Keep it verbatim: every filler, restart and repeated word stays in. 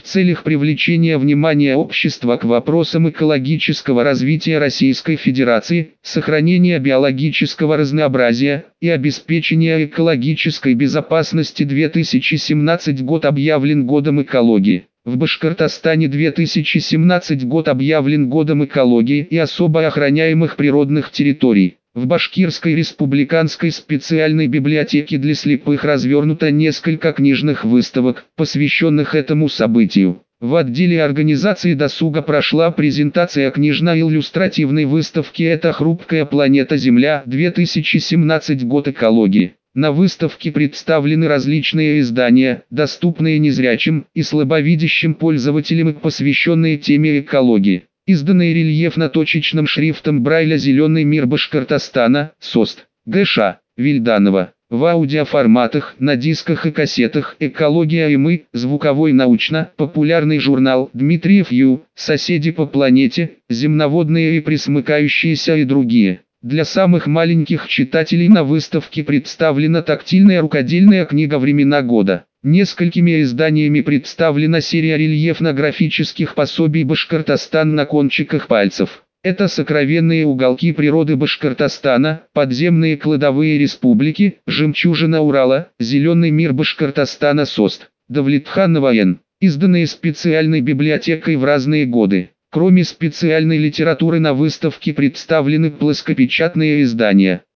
целях привлечения внимания общества к вопросам экологического развития Российской Федерации, сохранения биологического разнообразия и обеспечения экологической безопасности две тысячи семнадцатый год объявлен годом экологии. В Башкортостане две тысячи семнадцатый год объявлен годом экологии и особо охраняемых природных территорий. В Башкирской республиканской специальной библиотеке для слепых развернуто несколько книжных выставок, посвященных этому событию. В отделе организации досуга прошла презентация книжно-иллюстративной выставки «Это хрупкая планета Земля. две тысячи семнадцатый год экологии». На выставке представлены различные издания, доступные незрячим и слабовидящим пользователям и посвященные теме экологии. Изданный рельефно-точечным шрифтом Брайля «Зеленый мир Башкортостана», СОСТ, Г Ш. Вильданова. В аудиоформатах, на дисках и кассетах «Экология и мы», звуковой научно-популярный журнал «Дмитриев Ю», «Соседи по планете», «Земноводные и пресмыкающиеся» и другие. Для самых маленьких читателей на выставке представлена тактильная рукодельная книга «Времена года». Несколькими изданиями представлена серия рельефно-графических пособий «Башкортостан на кончиках пальцев». Это «Сокровенные уголки природы Башкортостана», «Подземные кладовые республики», «Жемчужина Урала», «Зеленый мир Башкортостана» СОСТ. Давлетханова Н. Изданные специальной библиотекой в разные годы. Кроме специальной литературы на выставке представлены плоскопечатные издания.